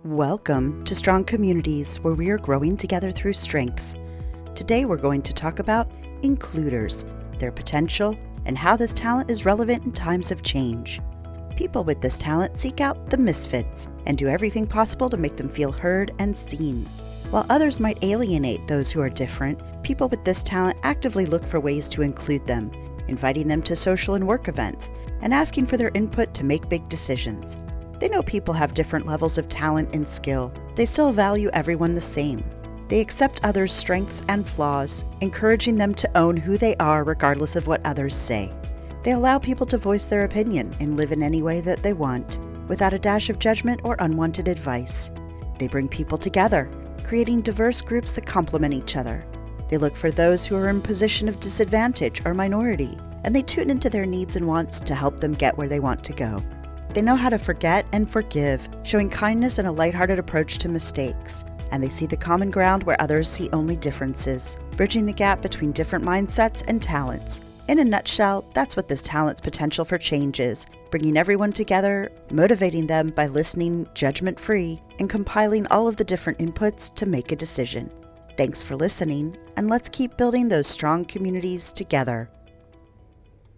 Welcome to Strong Communities, where we are growing together through strengths. Today we're going to talk about includers, their potential, and how this talent is relevant in times of change. People with this talent seek out the misfits and do everything possible to make them feel heard and seen. While others might alienate those who are different, people with this talent actively look for ways to include them, inviting them to social and work events, and asking for their input to make big decisions. They know people have different levels of talent and skill. They still value everyone the same. They accept others' strengths and flaws, encouraging them to own who they are regardless of what others say. They allow people to voice their opinion and live in any way that they want, without a dash of judgment or unwanted advice. They bring people together, creating diverse groups that complement each other. They look for those who are in a position of disadvantage or minority, and they tune into their needs and wants to help them get where they want to go. They know how to forget and forgive, showing kindness and a lighthearted approach to mistakes. And they see the common ground where others see only differences, bridging the gap between different mindsets and talents. In a nutshell, that's what this talent's potential for change is, bringing everyone together, motivating them by listening judgment-free, and compiling all of the different inputs to make a decision. Thanks for listening, and let's keep building those strong communities together.